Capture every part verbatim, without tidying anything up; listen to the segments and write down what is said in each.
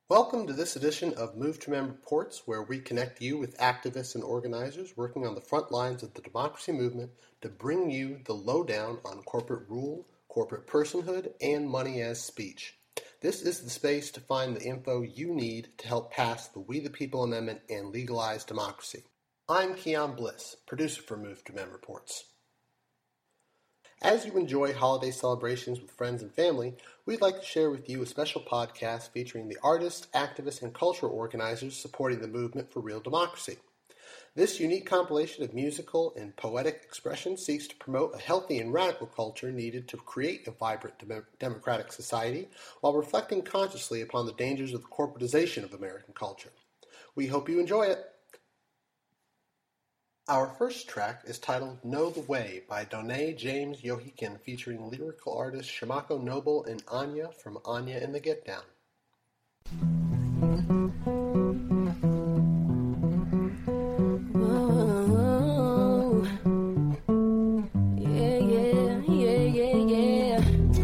Welcome to this edition of Move to Remember Reports, where we connect you with activists and organizers working on the front lines of the democracy movement to bring you the lowdown on corporate rule, corporate personhood, and money as speech. This is the space to find the info you need to help pass the We the People Amendment and legalize democracy. I'm Keon Bliss, producer for Move to Remember Reports. As you enjoy holiday celebrations with friends and family, we'd like to share with you a special podcast featuring the artists, activists, and cultural organizers supporting the movement for real democracy. This unique compilation of musical and poetic expression seeks to promote a healthy and radical culture needed to create a vibrant dem- democratic society while reflecting consciously upon the dangers of the corporatization of American culture. We hope you enjoy it. Our first track is titled Know the Way by Donay James Yohikin, featuring lyrical artists Shamako Noble and Anya from Anya and the Get Down. Oh, yeah, yeah, yeah, yeah, yeah.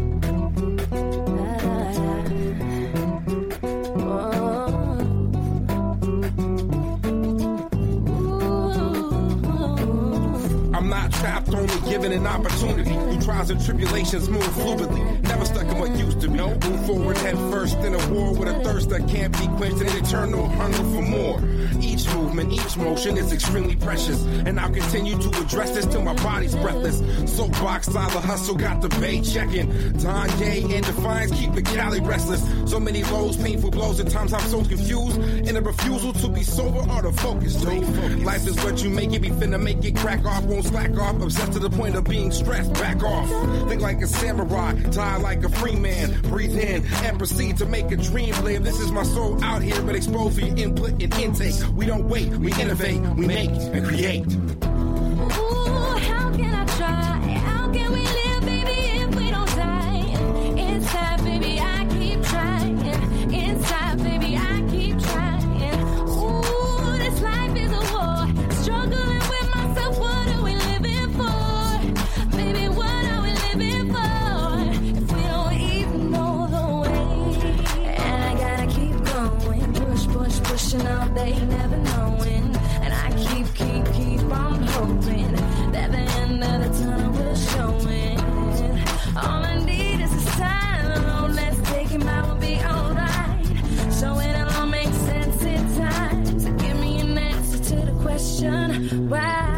I'm not trapped, only given an opportunity. Through trials and tribulations, move fluidly. Never stuck in what used to be. Move forward head first in a war with a thirst that can't be quenched and an eternal hunger for more. Each movement, each motion is extremely precious, and I'll continue to address this till my body's breathless. Soapbox style of hustle, got the bait checking. Kanye and Defiance keep the Cali restless. So many lows, painful blows, at times I'm so confused. In a refusal to be sober or to focus, dude. Life is what you make it, be finna make it crack off, won't slack off, obsessed to the point of being stressed, back off. Think like a samurai, die like a free man, breathe in and proceed to make a dream live. This is my soul out here, but exposed for your input and intake. We don't wait, we innovate, we make and create. Ooh, how can I try? How can we live, baby, if we don't die? Inside, baby, I keep trying. Inside, baby, I keep trying. Ooh, this life is a war. Struggling with myself, what are we living for? Baby, what are we living for? If we don't even know the way. And I gotta keep going. Push, push, pushing all day, never knowing. And I keep, keep, keep on hoping that the end of the tunnel will show it. All I need is a sign alone. Let's take him out, we'll be alright. So it all makes sense in time. So give me an answer to the question, why?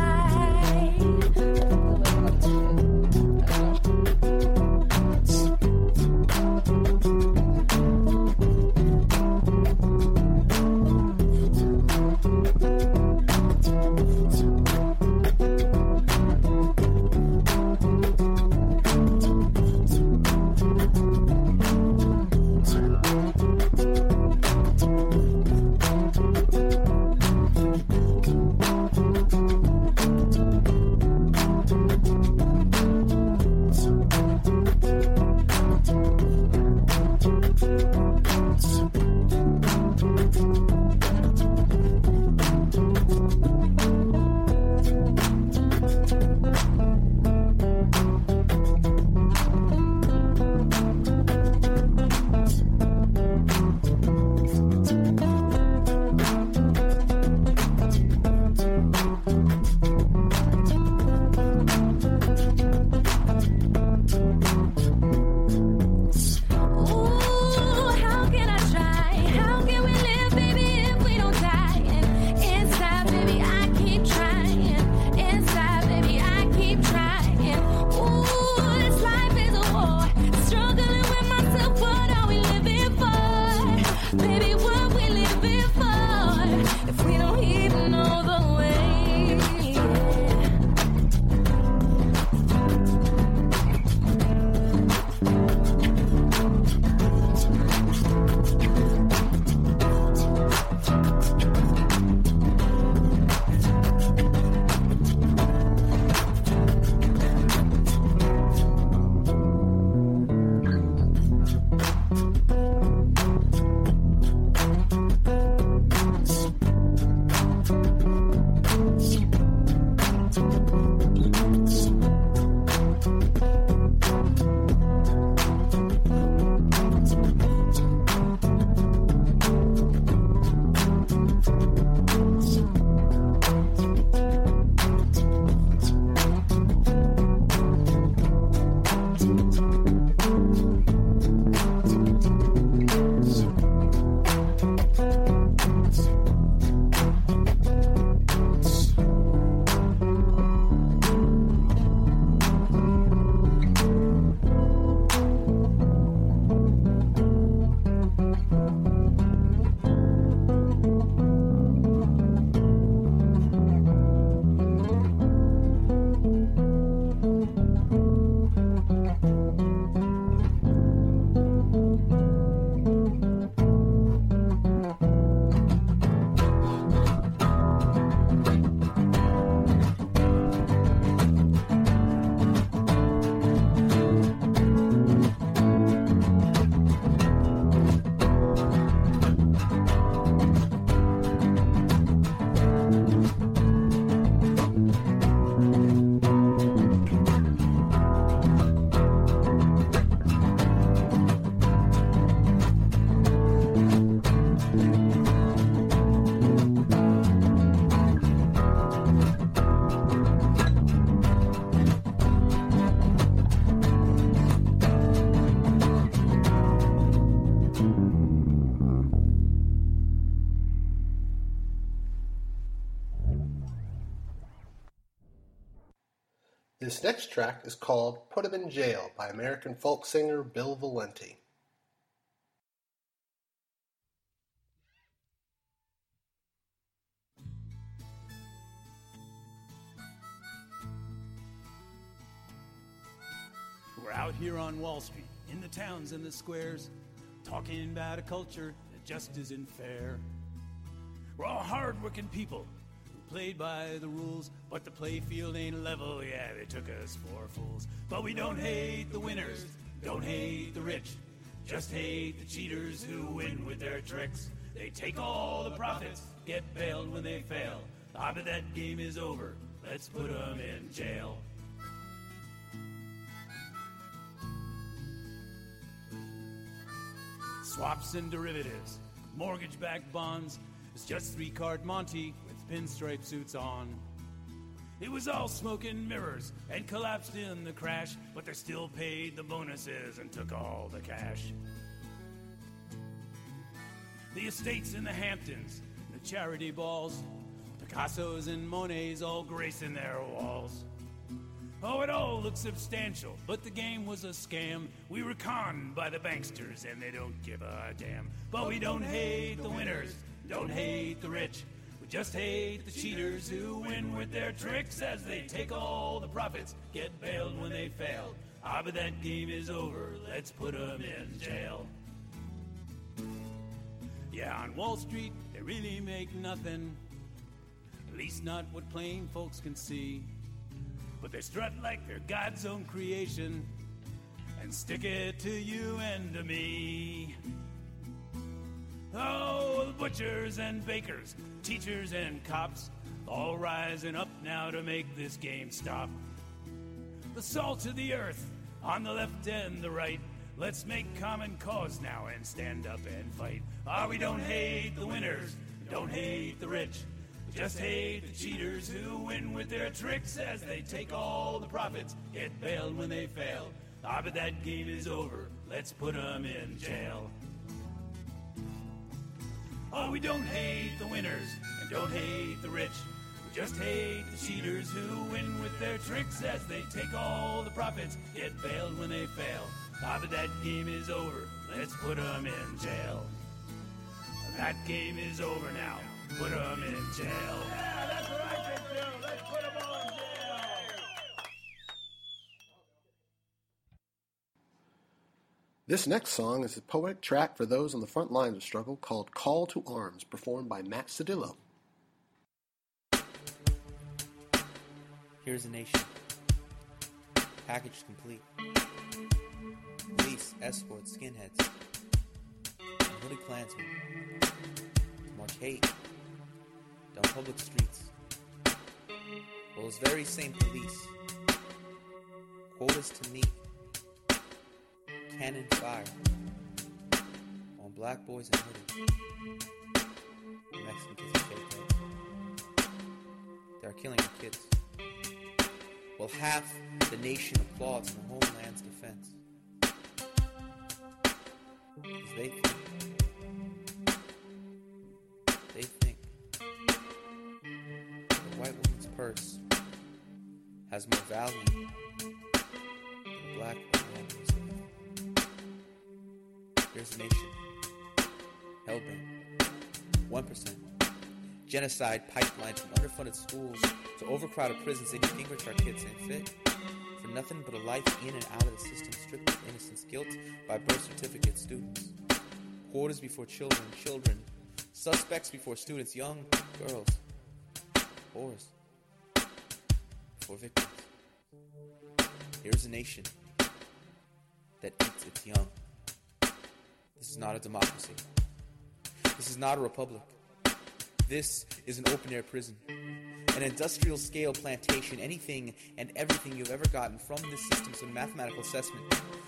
This next track is called Put 'Em in Jail by American folk singer Bill Valenti. We're out here on Wall Street, in the towns and the squares, talking about a culture that just isn't fair. We're all hard-working people who played by the rules, but the playfield ain't level, yeah, they took us for fools. But we don't hate the winners, don't hate the rich, just hate the cheaters who win with their tricks. They take all the profits, get bailed when they fail. Ah, but that game is over, let's put them in jail. Swaps and derivatives, mortgage-backed bonds. It's just three-card Monty with pinstripe suits on. It was all smoke and mirrors and collapsed in the crash, but they still paid the bonuses and took all the cash. The estates in the Hamptons, the charity balls, Picassos and Monets all gracing their walls. Oh, it all looks substantial, but the game was a scam. We were conned by the banksters, and they don't give a damn. But we don't hate the winners, don't hate the rich. We just hate the cheaters who win with their tricks as they take all the profits, get bailed when they fail. Ah, but that game is over, let's put them in jail. Yeah, on Wall Street, they really make nothing, at least not what plain folks can see. But they strut like they're God's own creation and stick it to you and to me. Oh, the butchers and bakers, teachers and cops, all rising up now to make this game stop. The salt of the earth on the left and the right, let's make common cause now and stand up and fight. Ah, we don't hate the winners, don't hate the rich. Just hate the cheaters who win with their tricks as they take all the profits, get bailed when they fail. Ah, but that game is over, let's put them in jail. Oh, we don't hate the winners and don't hate the rich. We just hate the cheaters who win with their tricks as they take all the profits, get bailed when they fail. Ah, but that game is over, let's put them in jail. That game is over now. Put them in jail. Yeah, that's what I think too. Let's put them all in jail. This next song is a poetic track for those on the front lines of struggle called Call to Arms, performed by Matt Cedillo. Here's a nation. Package complete. Police, escorts, skinheads, and hooded Klansmen. March hate down public streets. Well, those very same police quotas to meet, cannon fire on black boys and hoodies. The Mexican kids are fake heads. They are killing our kids. Well, half the nation applauds in the homeland's defense. Because they think They think the white woman's purse has more value than the black woman's life. Here's a nation, hellbent, one percent. Genocide pipelines from underfunded schools to overcrowded prisons. They do Gingrich our kids ain't fit for nothing but a life in and out of the system, stripped of innocence, guilt by birth certificate students. Quarters before children, children. Suspects before students, young girls, whores before victims. Here's a nation that eats its young. This is not a democracy. This is not a republic. This is an open-air prison, an industrial-scale plantation. Anything and everything you've ever gotten from this system's mathematical assessment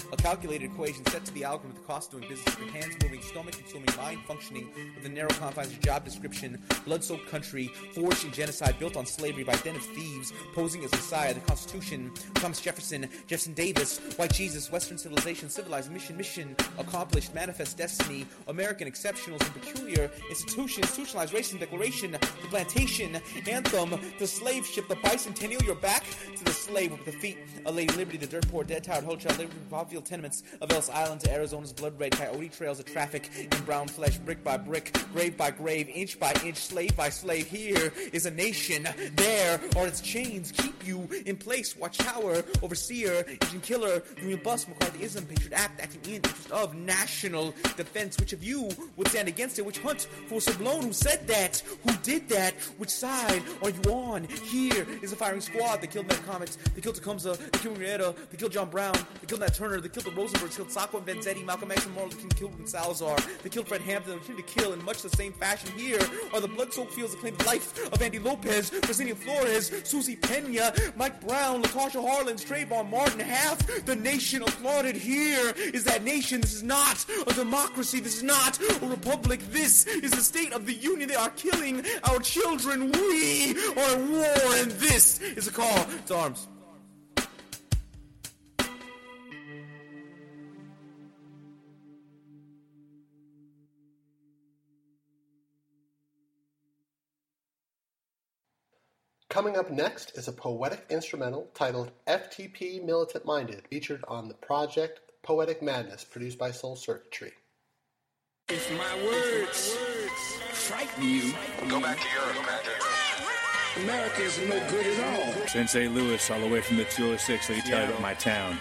A calculated equation set to the algorithm with the cost of doing business, your hands moving, stomach consuming, mind functioning with the narrow confines of your job description, blood-soaked country, forged in genocide, built on slavery by den of thieves, posing as Messiah, the Constitution, Thomas Jefferson, Jefferson Davis, white Jesus, Western civilization, civilized mission, mission, accomplished, manifest destiny, American exceptionals and peculiar institution, institutionalized racing declaration, the plantation, anthem, the slave ship, the bicentennial, your back to the slave with the feet, a Lady Liberty, the dirt poor, dead, tired, hotel, liberty, Popfield tenements of Ellis Island to Arizona's blood red, coyote trails of traffic in brown flesh, brick by brick, grave by grave, inch by inch, slave by slave. Here is a nation, there are its chains, keep you in place, watch tower, overseer, engine killer, Union bus, McCarthyism, Patriot Act, acting in interest of national defense. Which of you would stand against it? Which hunt for so blown? Who said that? Who did that? Which side are you on? Here is a firing squad. They killed Matt Comets, they killed Tecumseh, they killed Henrietta, they killed John Brown, they killed Nat Turner, they killed the Rosenbergs, killed Sacco and Vanzetti, Malcolm X and Martin Luther King, killed Salazar, they killed Fred Hampton, they continued to kill in much the same fashion. Here are the blood-soaked fields that claimed the life of Andy Lopez, Brazilian Flores, Susie Pena, Mike Brown, LaTosha Harlan, Trayvon Martin. Half the nation applauded. Here is that nation. This is not a democracy. This is not a republic. This is the State of the Union. They are killing our children. We are at war, and this is a call to arms. Coming up next is a poetic instrumental titled F T P Militant Minded, featured on the project Poetic Madness, produced by Soul Circuitry. If my words frighten you, go back to Europe, Commander. America is no good at all. Sensei Lewis, all the way from the two oh six, let me tell you about my town.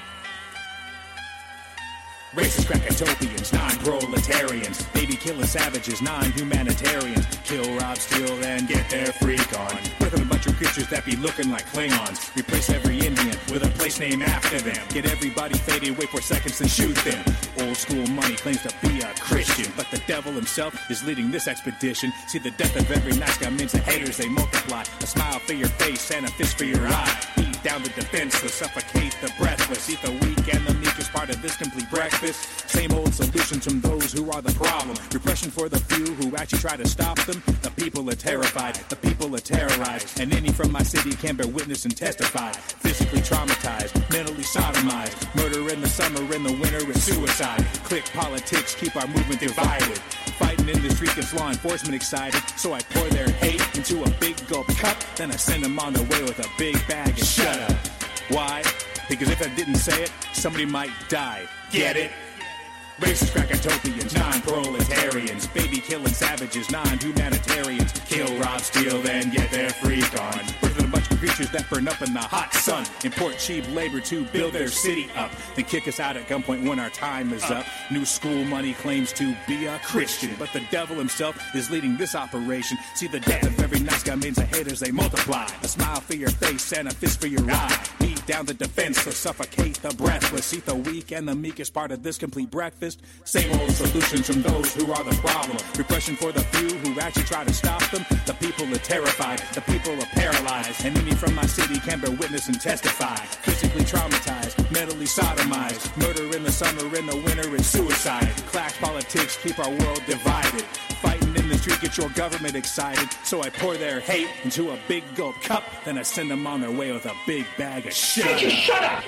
Racist crackatopians, non-proletarians, baby-killing savages, non-humanitarians, kill, rob, steal, then get their freak on. With a bunch of creatures that be looking like Klingons. Replace every Indian with a place named after them. Get everybody faded, wait four seconds and shoot them. Old school money claims to be a Christian, but the devil himself is leading this expedition. See the death of every nice guy means the haters, they multiply. A smile for your face and a fist for your eye. Beat down the defenseless, suffocate the breathless. Eat the weak and the meek is part of this complete breakfast. Same old solutions from those who are the problem. Repression for the few who actually try to stop them. The people are terrified, the people are terrorized. And any from my city can bear witness and testify. Physically traumatized, mentally sodomized. Murder in the summer, in the winter is suicide. Click politics, keep our movement divided. Fighting in the street gets law enforcement excited. So I pour their hate into a big gulp cup. Then I send them on their way with a big bag of shut up. Why? Because if I didn't say it, somebody might die. Get it? Racist crackatopians, non-proletarians, baby-killing savages, non-humanitarians, kill, rob, steal, then get their freak on. Birth of a bunch of creatures that burn up in the hot sun, import cheap labor to build their city up, then kick us out at gunpoint when our time is up. New school money claims to be a Christian, but the devil himself is leading this operation. See the death of every nice guy means the haters, they multiply. A smile for your face and a fist for your eye. Beat down the defenseless, suffocate the breathless. Eat the weak and the meek is part of this complete breakfast. Same old solutions from those who are the problem. Repression for the few who actually try to stop them. The people are terrified, the people are paralyzed. And many from my city can bear witness and testify. Physically traumatized, mentally sodomized. Murder in the summer, in the winter is suicide. Clash politics keep our world divided. Fighting in the street get your government excited. So I pour their hate into a big gulp cup. Then I send them on their way with a big bag of shut up. Shut up!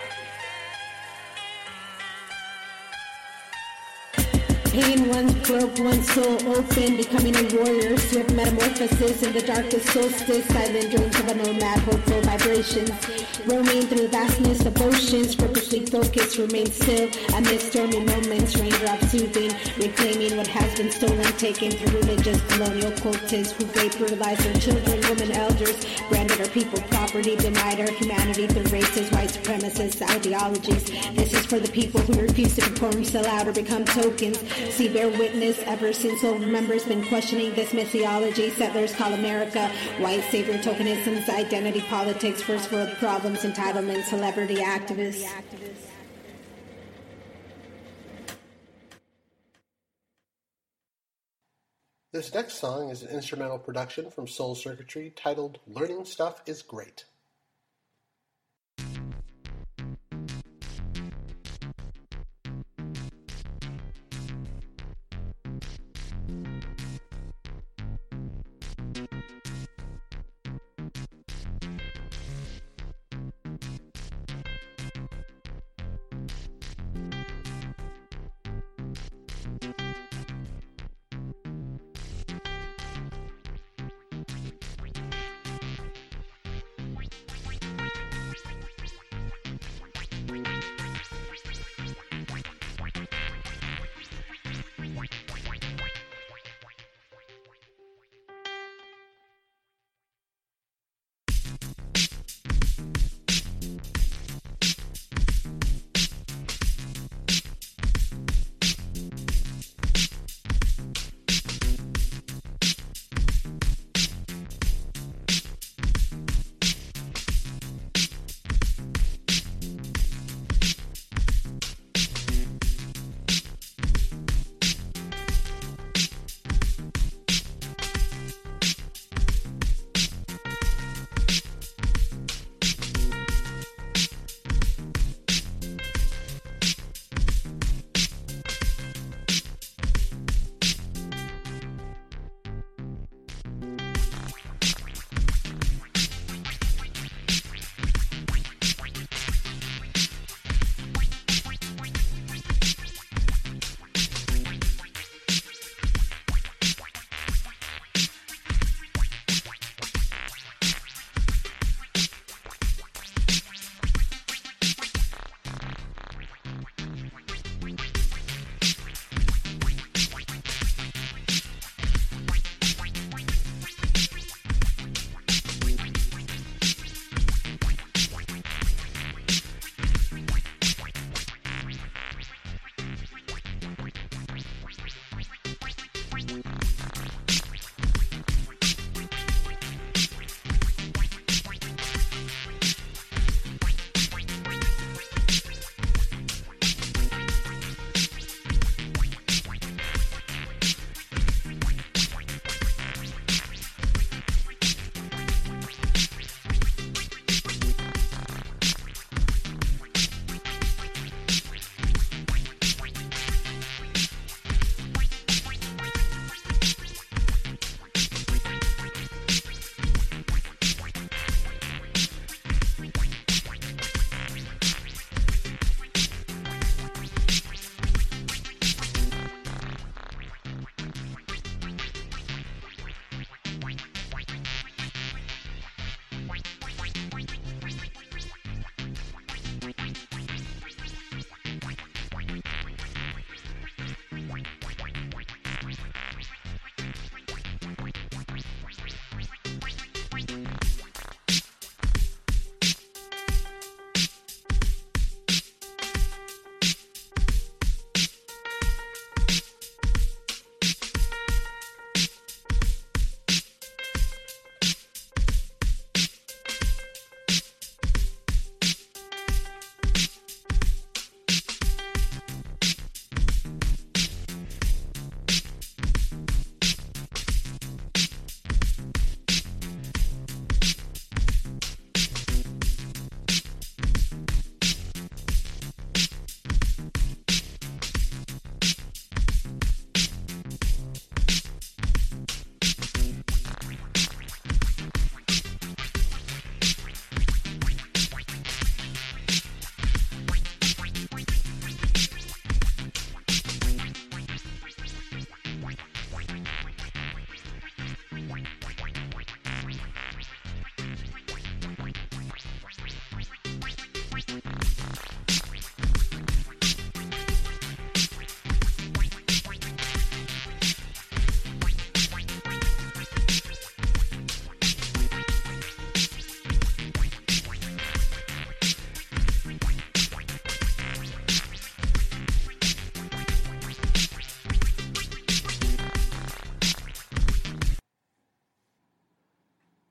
Pain, one cloak, one soul open, becoming a warrior, swift metamorphosis in the darkest solstice, silent dreams of a nomad, hopeful vibrations, roaming through the vastness of oceans, purposely focused, remain still, amidst stormy moments, raindrops soothing, reclaiming what has been stolen, taken through religious colonial cultists who vaporized our children, women, elders, branded our people property, denied our humanity through racist, white supremacist ideologies. This is for the people who refuse to conform, sell out, or become tokens. See, bear witness, ever since old members been questioning this mythology. Settlers call America white savior tokenisms, identity politics, first world problems, entitlement, celebrity activists. This next song is an instrumental production from Soul Circuitry titled Learning Stuff is Great.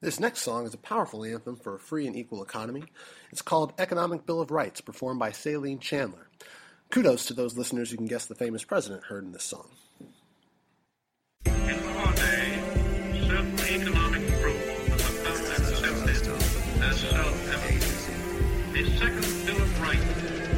This next song is a powerful anthem for a free and equal economy. It's called Economic Bill of Rights, performed by Saline Chandler. Kudos to those listeners who can guess the famous president heard in this song. In our day, certain economic rules have become accepted as self-evident. The second Bill of Rights.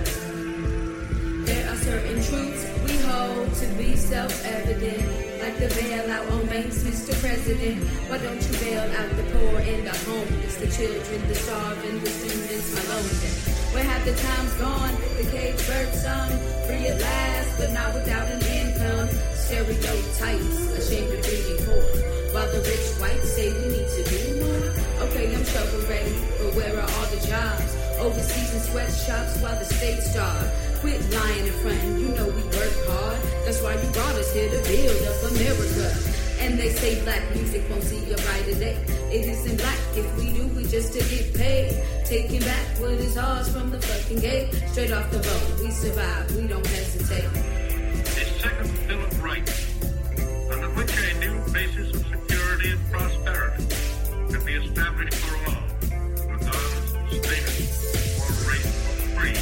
There are certain truths we hold to be self-evident, like the bailout on banks, Mister President. Why don't you bail out the poor and the homeless, the children, the starving, the students, my loneliness? Where have the times gone? The cage bird sung, free at last, but not without an income. Stereotypes, ashamed of being poor, while the rich whites say we need to do more. Okay, I'm shovel ready, but where are all the jobs? Overseas in sweatshops while the state starve. Quit lying in front and you know we work hard. That's why you brought us here to build up America. And they say black music won't see a brighter day. It isn't black, if we do, we just to get paid. Taking back what is ours from the fucking gate. Straight off the road, we survive, we don't hesitate. The second Bill of Rights, under which a new basis of security and prosperity can be established for all, regardless of status or race or creed.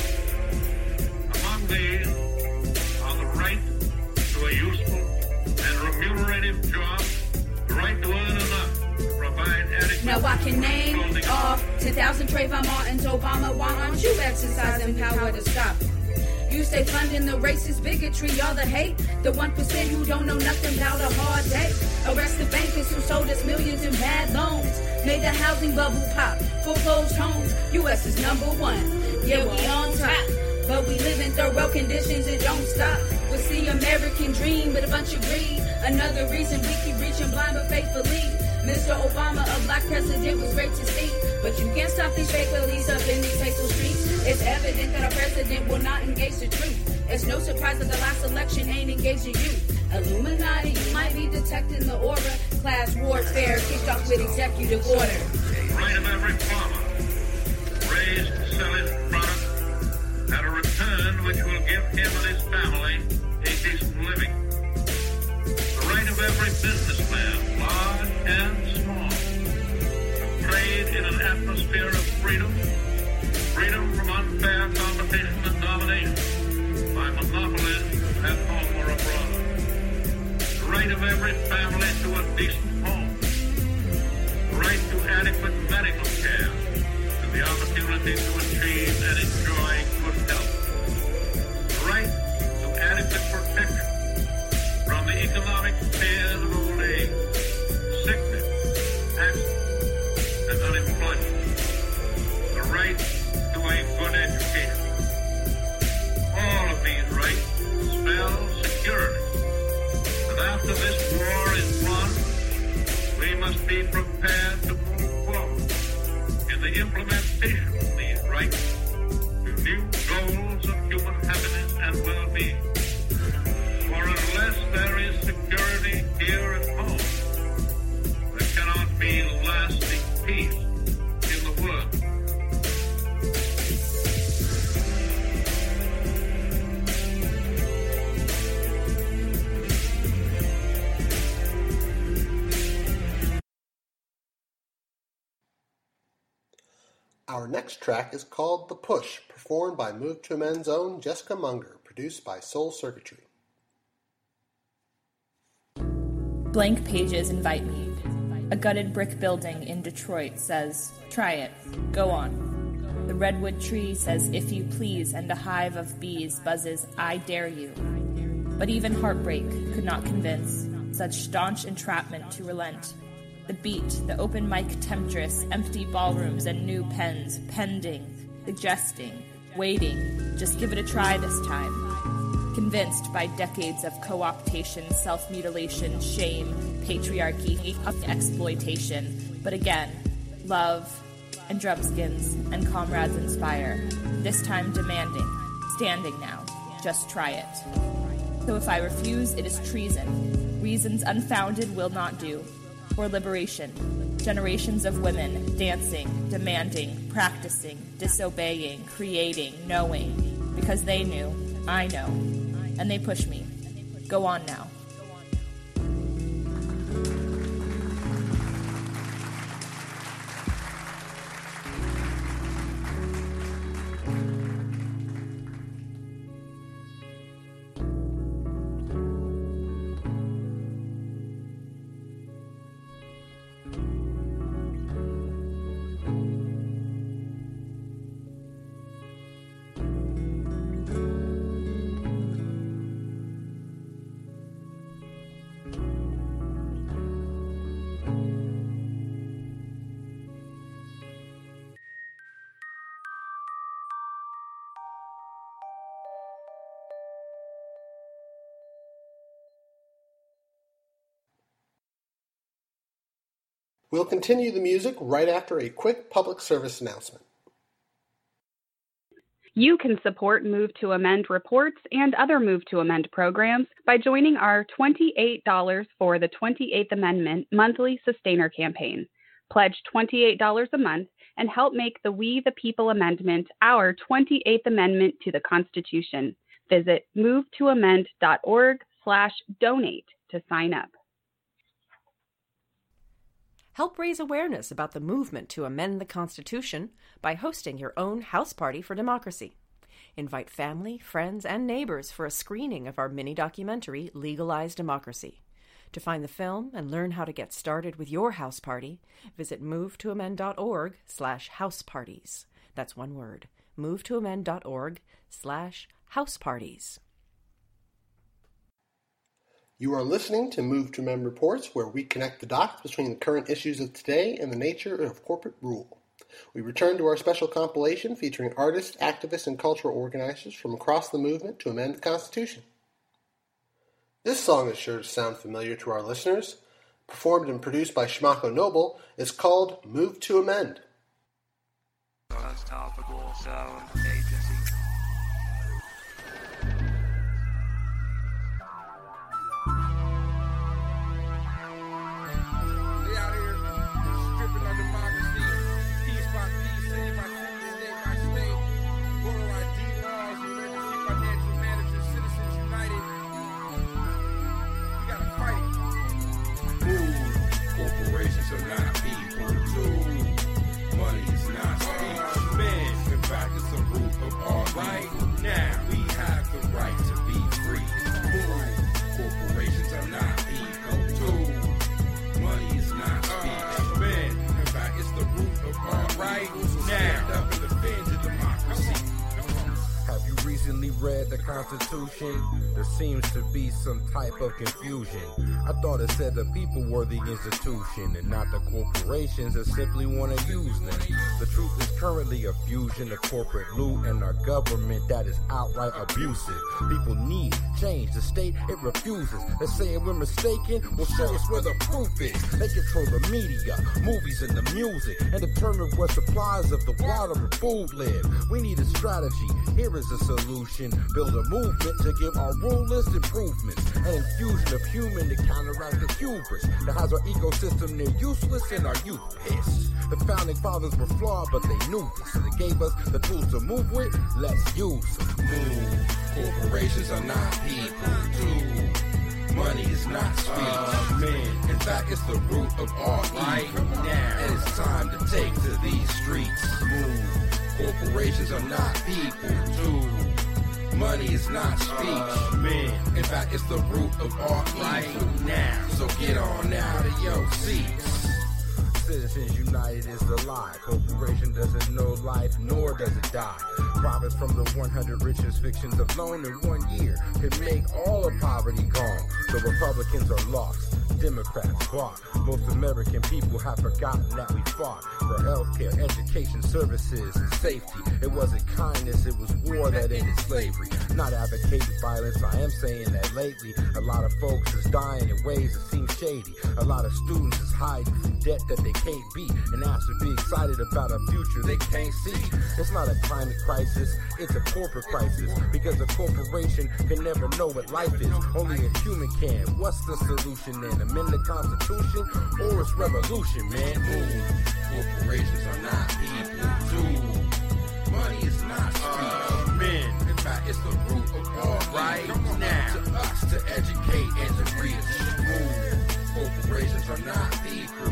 Among these are the right to a useful and remunerative job, the right to earn enough to provide adequate... Now I can name off ten thousand Trayvon Martins, Obama. Why aren't you exercising power to stop it? You say funding the racist bigotry, all the hate. The one percent who don't know nothing about a hard day. Arrest the bankers who sold us millions in bad loans. Made the housing bubble pop, foreclosed homes. U S is number one. Yeah, we on top. But we live in third world conditions, it don't stop. What's the American dream but a bunch of greed? Another reason we keep reaching blind but faithfully. Mister Obama, a black president, was great to see. But you can't stop these fake police up in these hateful streets. It's evident that our president will not engage the truth. It's no surprise that the last election ain't engaging you. Illuminati, you might be detecting the aura. Class warfare kicked off with executive order. Right of every farmer, raised to sell his product at a return which will give him and his family a decent living. The right of every businessman, large and small, to trade in an atmosphere of freedom, freedom from unfair competition and domination by monopolies at home or abroad. The right of every family to a decent home, the right to adequate medical care, and the opportunity to achieve and enjoy good health. The right to adequate protection from the economic fears of old age, sickness, accident, and unemployment. The right to a good education. All of these rights spell security. And after this war is won, we must be prepared to move forward in the implementation of these rights to new goals of human happiness and well-being. For unless there is security here at home, there cannot be lasting peace in the world. Our next track is called The Push, performed by Move to Amend's own Jessica Munger, produced by Soul Circuitry. Blank pages invite me. A gutted brick building in Detroit says, try it, go on. The redwood tree says, if you please, and a hive of bees buzzes, I dare you. But even heartbreak could not convince such staunch entrapment to relent. The beat, the open mic temptress, empty ballrooms and new pens, pending, suggesting, waiting, just give it a try this time. Convinced by decades of co-optation, self-mutilation, shame, patriarchy, exploitation. But again, love and drumskins and comrades inspire. This time demanding, standing now, just try it. So if I refuse, it is treason. Reasons unfounded will not do. For liberation, generations of women dancing, demanding, practicing, disobeying, creating, knowing, because they knew, I know, and they push me. Go on now. Thank you. We'll continue the music right after a quick public service announcement. You can support Move to Amend reports and other Move to Amend programs by joining our twenty-eight dollars for the twenty-eighth Amendment monthly sustainer campaign. Pledge twenty-eight dollars a month and help make the We the People Amendment our twenty-eighth Amendment to the Constitution. Visit movetoamend.org slash donate to sign up. Help raise awareness about the movement to amend the Constitution by hosting your own house party for democracy. Invite family, friends, and neighbors for a screening of our mini-documentary, Legalize Democracy. To find the film and learn how to get started with your house party, visit movetoamend.org slash house parties. That's one word, movetoamend.org slash house parties. You are listening to Move to Amend Reports, where we connect the dots between the current issues of today and the nature of corporate rule. We return to our special compilation featuring artists, activists, and cultural organizers from across the movement to amend the Constitution. This song is sure to sound familiar to our listeners. Performed and produced by Shimako Noble, it's called Move to Amend. Unstoppable Sound Agency. Corporations are not people, too. Money is not speech. Man, in fact, it's the root of all right now. We have the right to be free. Ooh, corporations are not people, too. Money is not speech. Man, in fact, it's the root of all right now. Stand up and defend your democracy. Have you recently read the Constitution? There seems to be some type of confusion. I thought it said the people were the institution and not the corporations that simply want to use them. The truth is currently a fusion of corporate loot and our government that is outright abusive. People need change. The state, it refuses. They're saying we're mistaken. Well, show us where the proof is. They control the media, movies, and the music and determine where supplies of the water and food live. We need a strategy. Here is a solution. Build a movement to give our rulers improvements. An infusion of human to counteract the hubris that has our ecosystem near useless and our youth pissed. The founding fathers were flawed, but they knew this. So they gave us the tools to move with. Let's use them. Move. Corporations are not people, too. Money is not speech. Uh, man, in fact, it's the root of all right now. And it's time to take to these streets. Move. Corporations are not people, too. Money is not speech. Uh, man, in fact, it's the root of all right now. So get on out of your seats. Citizens United is the lie. Corporation doesn't know life, nor does it die. Profits from the one hundred richest fictions alone in one year can make all of poverty gone. The Republicans are lost. Democrats bought. Most American people have forgotten that we fought for healthcare, education, services, and safety. It wasn't kindness, it was war that ended slavery. Not advocating violence, I am saying that lately a lot of folks is dying in ways that seem shady. A lot of students is hiding from debt that they can't beat and asked to be excited about a future they can't see. It's not a climate crisis, it's a corporate crisis, because a corporation can never know what life is. Only a human can. What's the solution then? Amend the Constitution or it's revolution, man? Ooh, corporations are not people, too. Money is not speech. Uh, men, in fact, it's the root of all right now. To us to educate and to reach. Ooh, corporations are not people,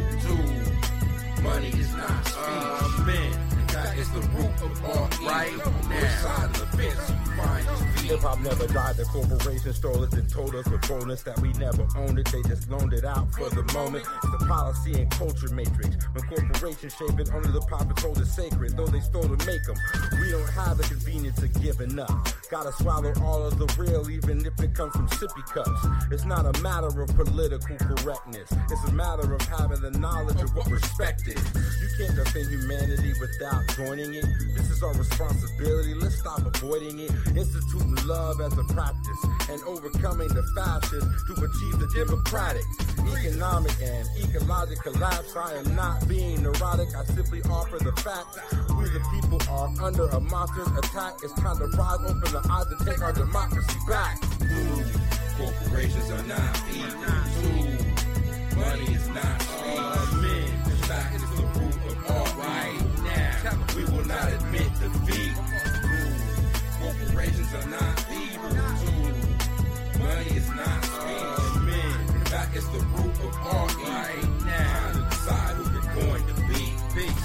too. Money is not speech. Uh, men, in fact, it's the root of all right now. Which side of the fence you find your feet? Hip-hop never died. The corporation stole it and told us with bonus that we never owned it. They just loaned it out for the moment. It's the policy and culture matrix. When corporations shape it, only the profits hold it sacred. Though they stole to make them, we don't have the convenience of giving up. Gotta swallow all of the real, even if it comes from sippy cups. It's not a matter of political correctness. It's a matter of having the knowledge of what respect is. You can't defend humanity without joining it. This is our responsibility. Let's stop avoiding it. Instituting love as a practice and overcoming the fascists to achieve the democratic. Economic and ecological collapse. I am not being neurotic. I simply offer the fact. We the people are under a monster's attack. It's time to pry open the eyes and take our democracy back. Ooh, corporations are not evil. Ooh, money is not all men. In fact, it's the root of all right now. We will not admit defeat. Ooh, corporations are not evil. Ooh, money is not all men. In fact, it's the root of all right now. Time to decide who we're going to be. Peace.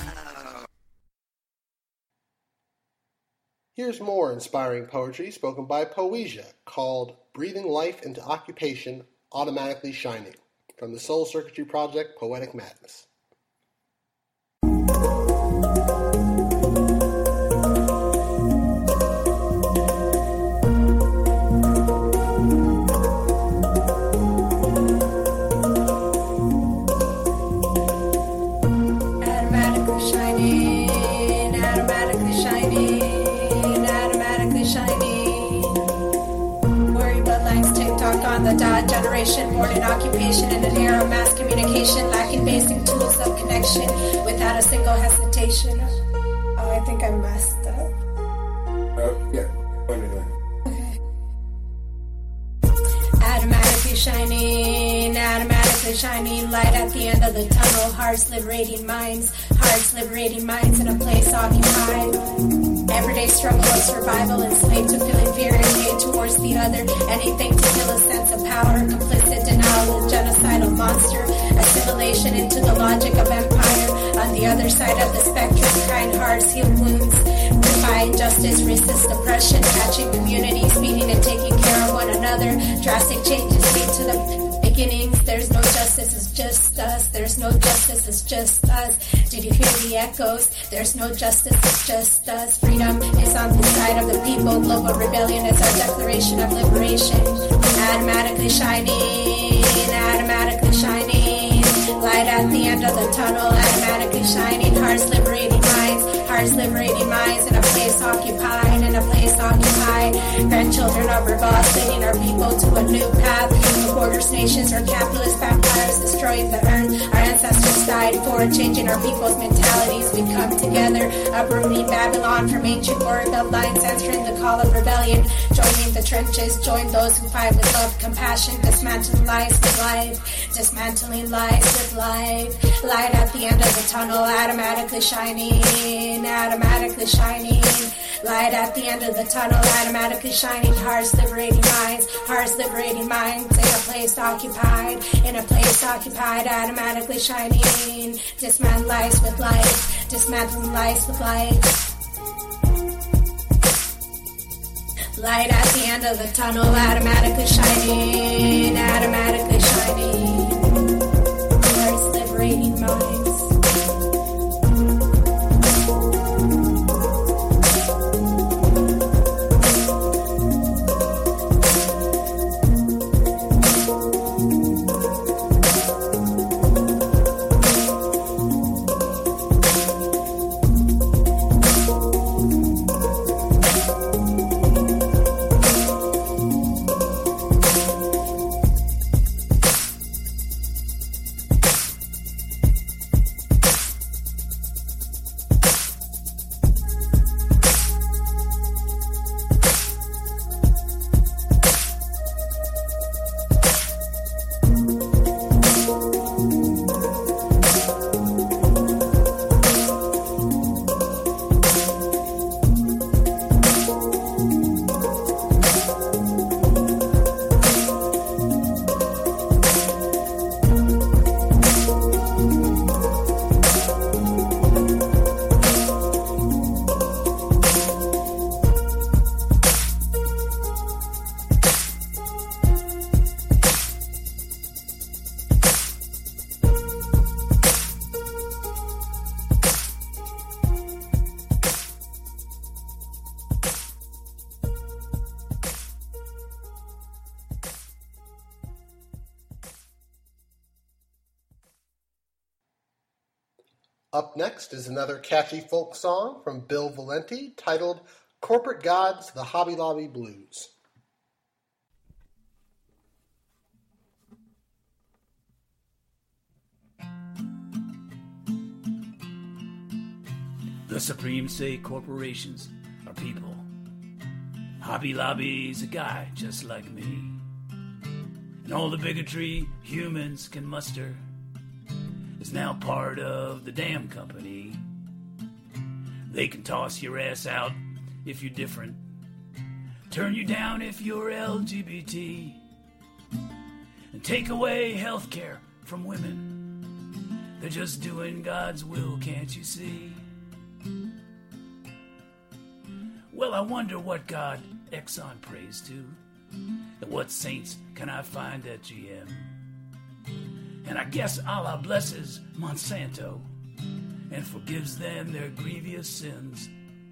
Here's more inspiring poetry spoken by Poesia called Breathing Life into Occupation, Automatically Shining, from the Soul Circuitry Project, Poetic Madness. Automatically shining, automatically shining. On the dot generation, born in occupation in an era of mass communication, lacking basic tools of connection without a single hesitation. Oh, I think I messed up. Uh, yeah, okay. Automatically shining, automatically shining, light at the end of the tunnel, hearts liberating minds, hearts liberating minds in a place occupied. Everyday struggle of survival, enslaved to feeling fear and hate towards the other. Anything to feel a sense of power, complicit denial, a genocidal monster. Assimilation into the logic of empire. On the other side of the spectrum, kind hearts heal wounds. Defying justice, resist oppression, catching communities, feeding and taking care of one another. Drastic changes lead to the beginnings. There's no justice, it's just us. There's no justice, it's just us. Did you hear the echoes? There's no justice, it's just us. Freedom is on the side of the people. Global rebellion is our declaration of liberation. Automatically shining, automatically shining. Light at the end of the tunnel, automatically shining. Hearts liberating minds, hearts liberating minds in a place occupied, in a place occupied. Grandchildren of revolt, leading our people to a new path. The borders, nations, or capitalist vampires destroying the earth. Our ancestors died for changing our people's mentalities. We come together, uprooting Babylon from ancient war bloodlines, answering the call of rebellion, joining the trenches, join those who fight with love, compassion, dismantling lies with life, dismantling lies with life. Light at the end of the tunnel, automatically shining, automatically shining. Light at the end of the tunnel, automatically shining. Hearts liberating minds, hearts liberating minds in a place occupied, in a place occupied, automatically shining. Dismantle lies with life, dismantling lies with life. Light at the end of the tunnel, automatically shining, automatically shining. Hearts liberating minds. Up next is another catchy folk song from Bill Valenti titled Corporate Gods, the Hobby Lobby Blues. The Supremes say corporations are people. Hobby Lobby's a guy just like me. And all the bigotry humans can muster is now part of the damn company. They can toss your ass out if you're different, turn you down if you're L G B T, and take away health care from women. They're just doing God's will, can't you see? Well, I wonder what God Exxon prays to, and what saints can I find at G M. And I guess Allah blesses Monsanto and forgives them their grievous sins.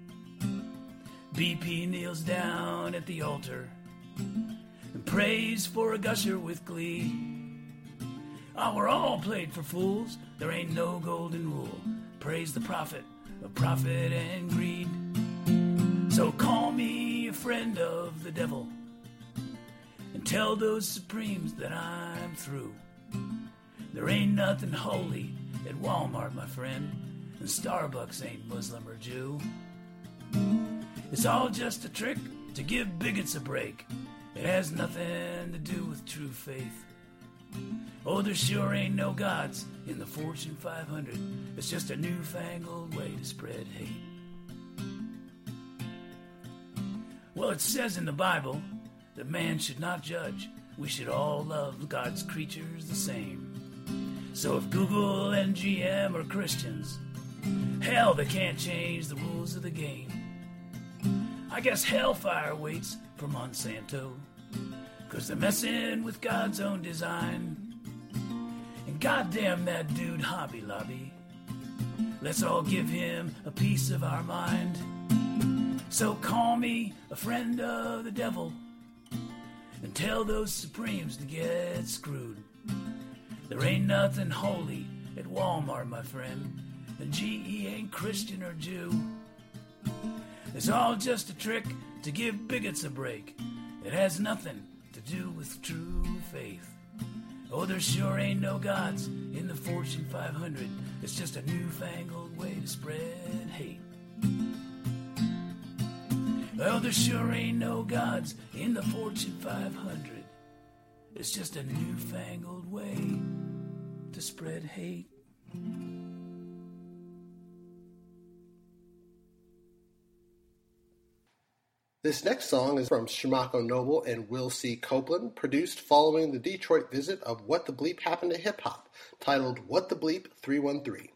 B P kneels down at the altar and prays for a gusher with glee. Ah, we're all played for fools, there ain't no golden rule. Praise the prophet of profit and greed. So call me a friend of the devil and tell those Supremes that I'm through. There ain't nothing holy at Walmart, my friend, and Starbucks ain't Muslim or Jew. It's all just a trick to give bigots a break. It has nothing to do with true faith. Oh, there sure ain't no gods in the Fortune five hundred. It's just a newfangled way to spread hate. Well, it says in the Bible that man should not judge. We should all love God's creatures the same. So if Google and G M are Christians, hell, they can't change the rules of the game. I guess hellfire waits for Monsanto, 'cause they're messing with God's own design. And goddamn that dude Hobby Lobby. Let's all give him a piece of our mind. So call me a friend of the devil and tell those Supremes to get screwed. There ain't nothing holy at Walmart, my friend, and G E ain't Christian or Jew. It's all just a trick to give bigots a break. It has nothing to do with true faith. Oh, there sure ain't no gods in the Fortune five hundred. It's just a newfangled way to spread hate. Well, there sure ain't no gods in the Fortune five hundred. It's just a newfangled way to spread hate. This next song is from Shimako Noble and Will C. Copeland, produced following the Detroit visit of What the Bleep Happened to Hip Hop, titled What the Bleep three one three.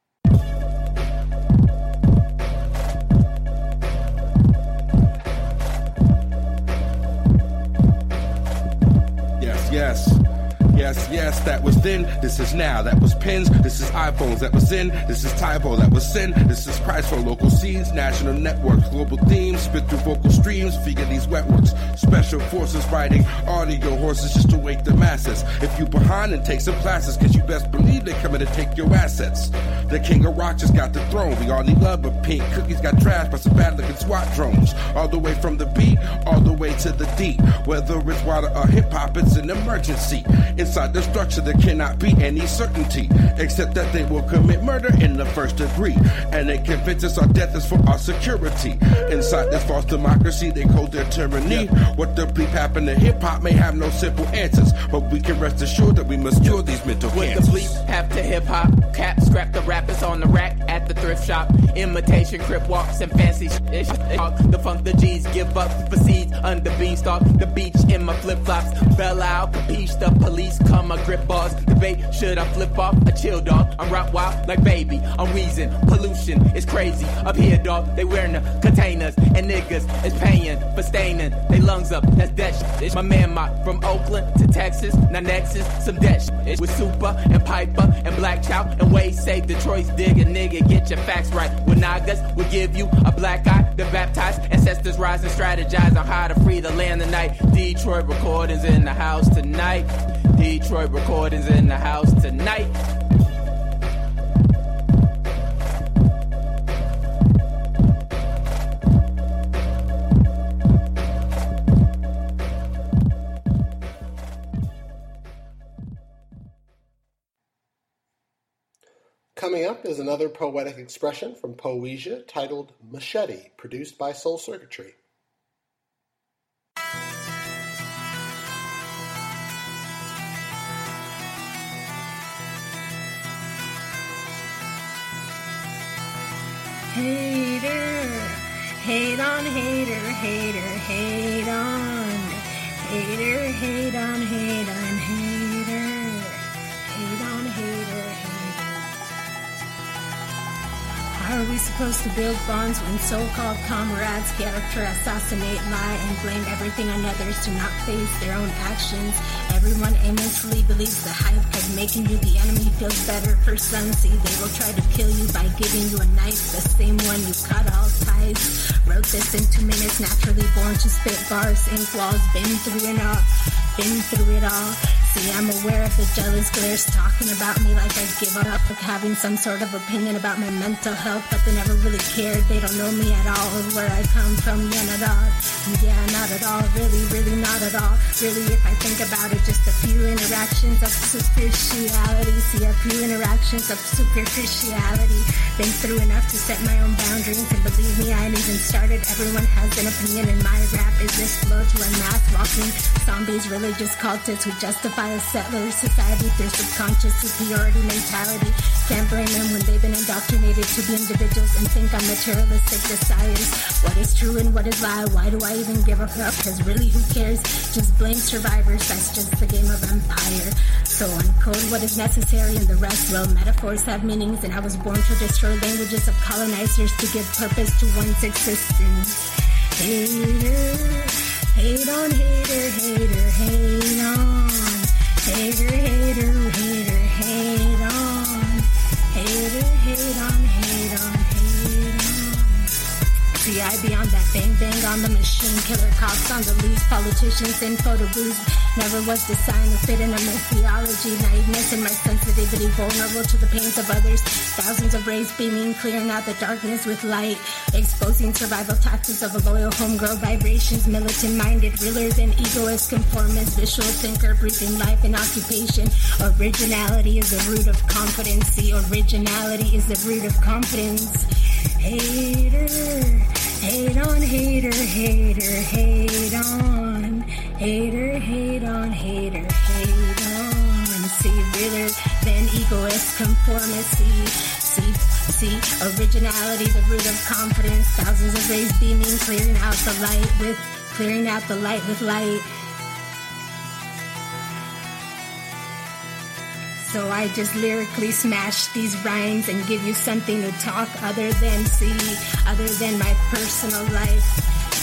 Yes, yes. Yes, yes, that was then, this is now, that was pins, this is iPhones, that was in, this is typo, that was sin, this is price for local seeds, national networks, global themes, spit through vocal streams, figure these wetworks, special forces riding audio horses just to wake the masses. If you behind, then take some classes, cause you best believe they're coming to take your assets. The king of rock just got the throne, we all need love, but pink cookies got trashed by some bad looking SWAT drones. All the way from the beat, all the way to the D. Whether it's water or hip hop, it's an emergency. Inside the structure there cannot be any certainty, except that they will commit murder in the first degree, and they convince us our death is for our security. Inside this false democracy they call their tyranny. What the bleep happened to hip-hop may have no simple answers, but we can rest assured that we must cure these mental cancers. What the bleep happened to hip-hop? Cap scrap the rappers on the rack at the thrift shop. Imitation crip walks and fancy shit. The funk the G's give up for seeds under beanstalk. The beach in my flip-flops. Bell out, capiche, the police come. My grip bars, debate, should I flip off a chill dog? I'm rock wild like baby, I'm wheezing, pollution is crazy. Up here dog, they wearing the containers, and niggas is paying for staining they lungs up, that's that shit. My man Mike from Oakland to Texas, now Nexus, some that shit. With Super and Piper and Black Chow and Way say Detroit's dig a nigga, get your facts right. With Nagas, we'll give you a black eye, the baptized ancestors rise and strategize on how to free the land tonight. Detroit recordings in the house tonight. Detroit recordings in the house tonight. Coming up is another poetic expression from Poesia titled Machete, produced by Soul Circuitry. Hater, hate on hater, hater, hate on. Hater, hate on, hate on, hater. Hate on hater, hater. How are we supposed to build bonds when so-called comrades character assassinate, lie, and blame everything on others to not face their own actions? Everyone aimlessly believes the hype because making you the enemy feels better for some. See, they will try to kill you by giving you a knife, the same one you cut all ties. Wrote this in two minutes, naturally born to spit bars, ink walls, been through it all, been through it all. See, I'm aware of the jealous glares talking about me like I give up of having some sort of opinion about my mental health, but they never really cared. They don't know me at all or where I come from, yeah, not at all. Yeah, not at all, really, really not at all. Really, if I think about it, just a few interactions of superficiality. See, a few interactions of superficiality. Been through enough to set my own boundaries, and believe me, I ain't even started. Everyone has an opinion, and my rap is this flow to a mass walking zombies, religious cultists who justify a settler society through subconscious superiority mentality. Can't blame them when they've been indoctrinated to be individuals and think I'm materialistic desires. What is true and what is lie? Why do I even give a fuck? Cause really, who cares? Just blame survivors. That's just the game of empire. So uncode what is necessary and the rest, well, metaphors have meanings, and I was born to destroy languages of colonizers to give purpose to one's existence. Hater, hate on hater, hater, hate on. Hater, hater, hater, hate on. Hater, hate on, hate on, hate on. See, I be on that bang bang on the machine, killer cops on the loose, politicians in photo booths. Never was designed to fit in a mythology, naiveness in my sensitivity, vulnerable to the pains of others. Thousands of rays beaming, clearing out the darkness with light, exposing survival tactics of a loyal homegirl vibrations, militant-minded, realer than egoist, conformist, visual thinker, breathing life and occupation. Originality is the root of confidence. See, originality is the root of confidence. Hater, hate on hater, hater, hate on. Hater, hate on, hater, hate on. See, realer than egoist, conformity. See, see, originality, the root of confidence. Thousands of rays beaming, clearing out the light with, clearing out the light with light. So I just lyrically smash these rhymes and give you something to talk other than see, other than my personal life.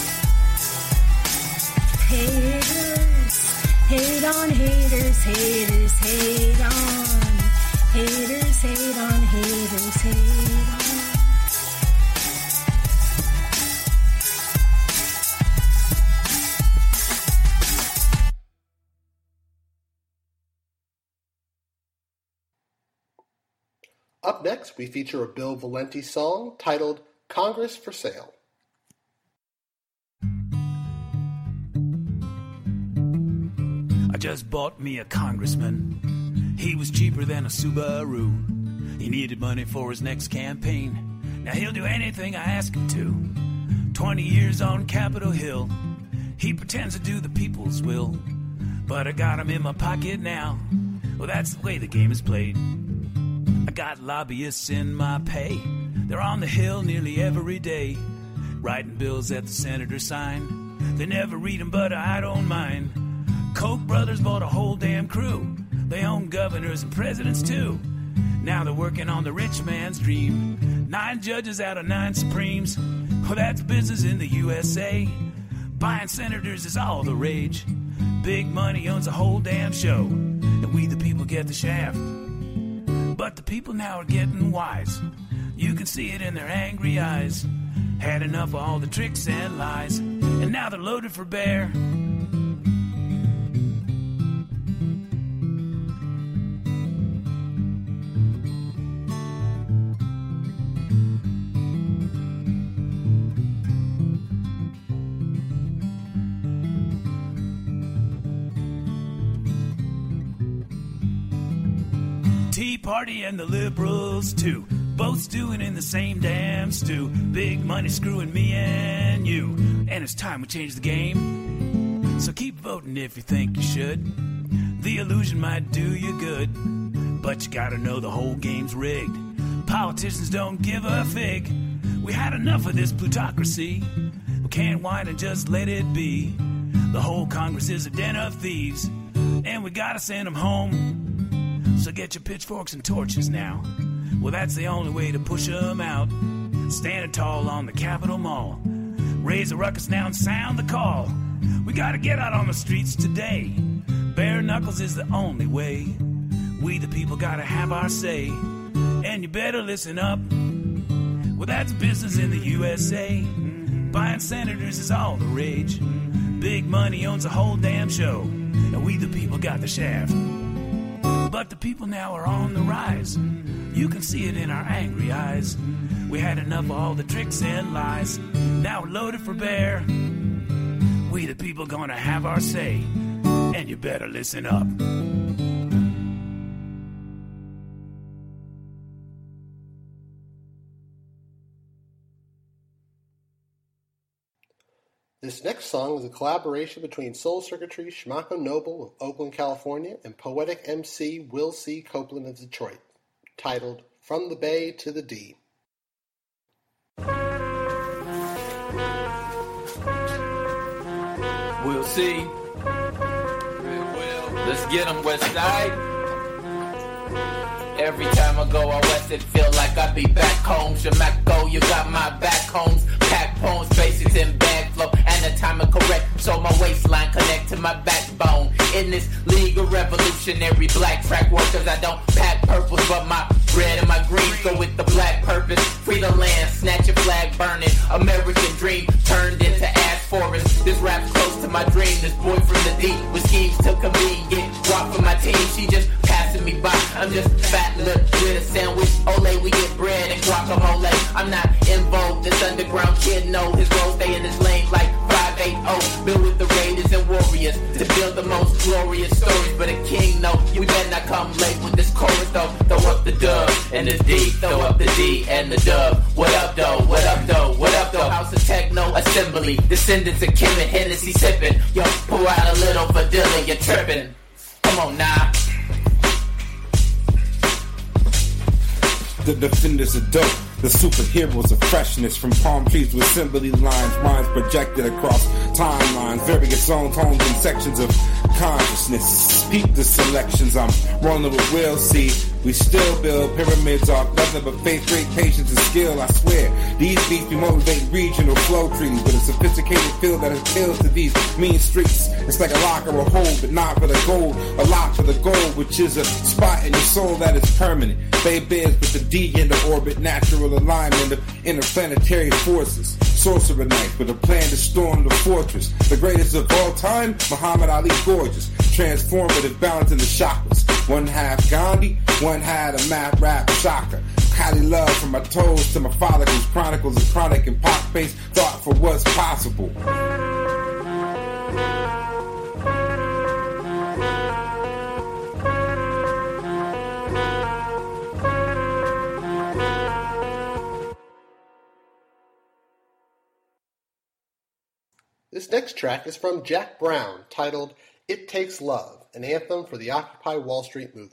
Haters, hate on haters, haters, hate on. Haters, hate on haters, hate on. Up next, we feature a Bill Valenti song titled Congress for Sale. I just bought me a congressman. He was cheaper than a Subaru. He needed money for his next campaign. Now he'll do anything I ask him to. Twenty years on Capitol Hill. He pretends to do the people's will. But I got him in my pocket now. Well, that's the way the game is played. I got lobbyists in my pay. They're on the Hill nearly every day, writing bills that the senators sign. They never read them, but I don't mind. Koch brothers bought a whole damn crew. They own governors and presidents too. Now they're working on the rich man's dream. Nine judges out of nine Supremes. Well, that's business in the U S A. Buying senators is all the rage. Big money owns a whole damn show, and we the people get the shaft. But the people now are getting wise. You can see it in their angry eyes. Had enough of all the tricks and lies, and now they're loaded for bear. Tea Party and the liberals too, both stewing in the same damn stew. Big money screwing me and you, and it's time we change the game. So keep voting if you think you should. The illusion might do you good, but you gotta know the whole game's rigged. Politicians don't give a fig. We had enough of this plutocracy. We can't whine and just let it be. The whole Congress is a den of thieves, and we gotta send them home. So get your pitchforks and torches now. Well, that's the only way to push them out. Standing tall on the Capitol Mall. Raise a ruckus now and sound the call. We gotta get out on the streets today. Bare knuckles is the only way. We the people gotta have our say. And you better listen up. Well, that's business in the U S A. Buying senators is all the rage. Big money owns a whole damn show, and we the people got the shaft. But the people now are on the rise. You can see it in our angry eyes. We had enough of all the tricks and lies. Now we're loaded for bear. We the people gonna have our say, and you better listen up. This next song is a collaboration between Soul Circuitry Schmacko Noble of Oakland, California, and poetic M C Will C. Copeland of Detroit, titled From the Bay to the D. We'll see. Let's get 'em West Side. Every time I go out west, it feel like I be back home. Shemako, you got my back homes. Pack poems, basics and bag flow. Anatomic correct, so my waistline connect to my backbone. In this league of revolutionary black track workers, I don't pack purples, but my red and my green go with the black purpose. Free the land, snatch your flag burning. American dream turned into ash forest. This rap's close to my dream. This boy from the D with schemes to convene. Get rock for my team, she just passing me by. I'm just fat lip with a sandwich. Ole, we get bread and guacamole. I'm not in vogue. This underground kid know his role. Stay in his lane like five eight oh. Build with the raiders and warriors to build the most glorious stories. But a king, no, we better not come late with this chorus though. Throw up the dub and the D. Throw up the D and the dub. What up though? What up though? What up though? House of Techno Assembly. Descendants of Kim and Hennessy sipping. Yo, pull out a little for Dylan. You're tripping. Come on now. The defenders are dope. The superheroes of freshness, from palm trees to assembly lines, rhymes projected across timelines, various zone tones and sections of consciousness. Peep the selections, I'm rolling with Will C. We still build pyramids off nothing but faith, great patience and skill, I swear. These beats we motivate regional flow trees with a sophisticated feel that appeals to these mean streets. It's like a lock or a hole, but not for the gold. A lock for the gold, which is a spot in your soul that is permanent. Baby is with the D in the orbit, natural alignment of interplanetary forces. Sorcerer Knight with a plan to storm the fortress. The greatest of all time, Muhammad Ali gorgeous. Transformative balance in the chakras. One half Gandhi, one had a math rap chakra. Highly love from my toes to my follicles. Chronicles of chronic and pop-based thought for what's possible. This next track is from Jack Brown, titled It Takes Love, an anthem for the Occupy Wall Street movement.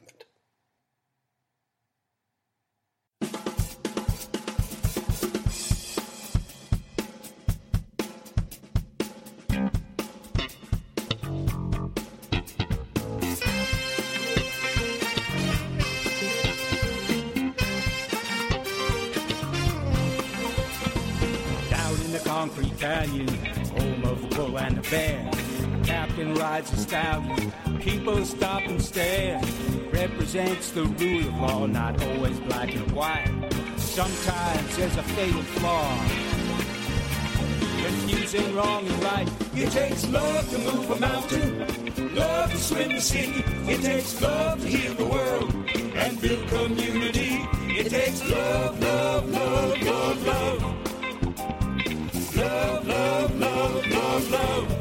Down in the concrete canyon, home of the bull and the bear, captain rides a stallion, people stop and stare. Represents the rule of law, not always black and white. Sometimes there's a fatal flaw, confusing wrong and right. It takes love to move a mountain, love to swim the sea. It takes love to heal the world and build community. It takes love, love, love, love, love. Love, love, love, love,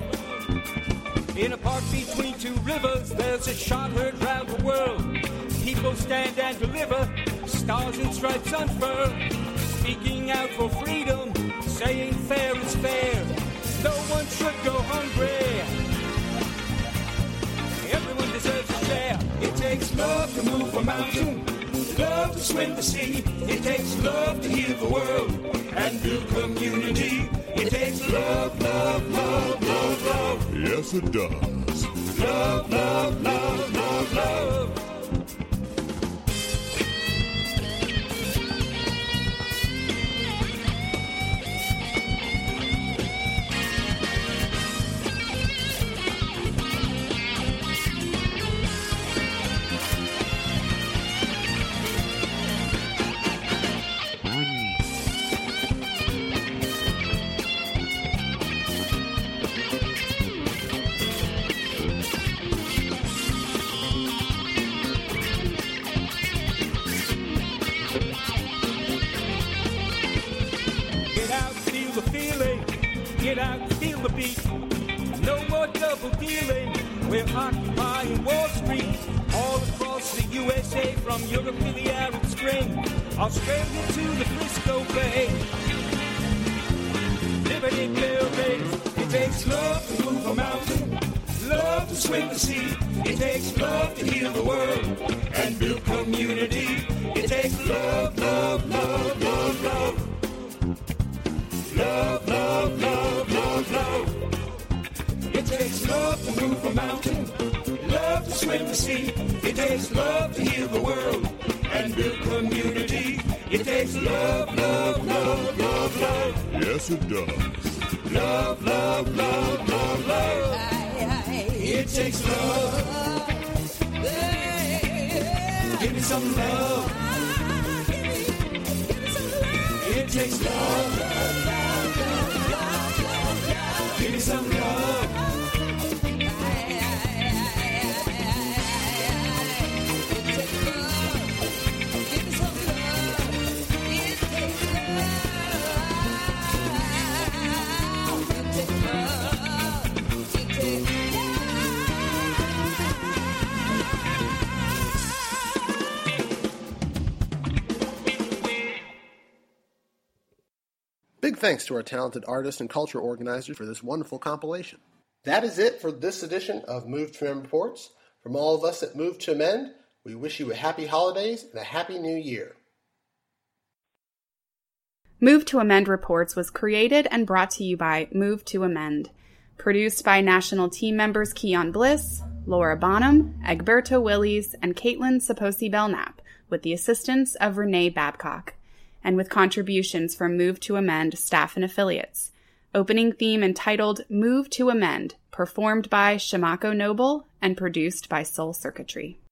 love. In a park between two rivers, there's a shot heard round the world. He people stand and deliver, stars and stripes on fur, speaking out for freedom, saying fair is fair. No one should go hungry. Everyone deserves a share. It takes love to move a mountain, love to swim the sea. It takes love to heal the world and build community. It takes love, love, love, love, love. Yes, it does. Love, love, love, love, love. Get out, feel the beat. No more double dealing. We're occupying Wall Street. All across the U S A, from Europe to the Arab Spring, Australia to the Frisco Bay. Liberty Bell Rays. It takes love to move a mountain, love to swim the sea. It takes love to heal the world and build community. It takes love, love, love, love, love. Love, love, love, love, love. It takes love to move a mountain, love to swim the sea. It takes love to heal the world and build community. It takes love, love, love, love, love. Yes, it does. Love, love, love, love, love. It takes love. Give me some love. It takes love. Give me some love. Big thanks to our talented artists and culture organizers for this wonderful compilation. That is it for this edition of Move to Amend Reports. From all of us at Move to Amend, we wish you a happy holidays and a happy new year. Move to Amend Reports was created and brought to you by Move to Amend. Produced by national team members Keon Bliss, Laura Bonham, Egberto Willies, and Caitlin Saposi-Belknap, with the assistance of Renee Babcock, and with contributions from Move to Amend staff and affiliates. Opening theme entitled Move to Amend, performed by Shamako Noble and produced by Soul Circuitry.